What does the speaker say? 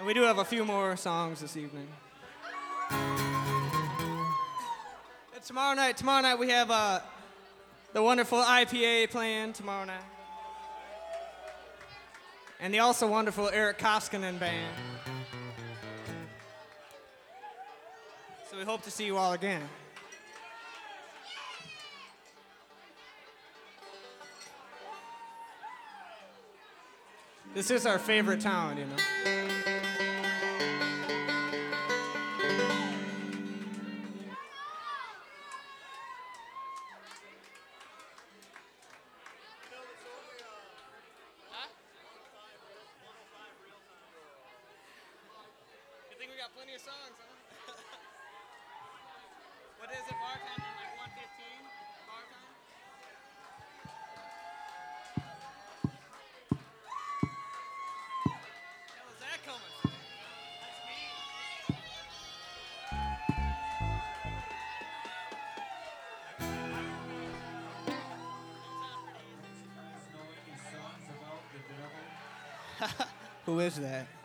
And we do have a few more songs this evening. And tomorrow night we have the wonderful IPA playing tomorrow night. And the also wonderful Eric Koskinen band. So we hope to see you all again. This is our favorite town, you know. You think we got plenty of songs, huh? What is it, bar time? Like 1:15? Bar time? Hell is that coming from? That's me. Who is that?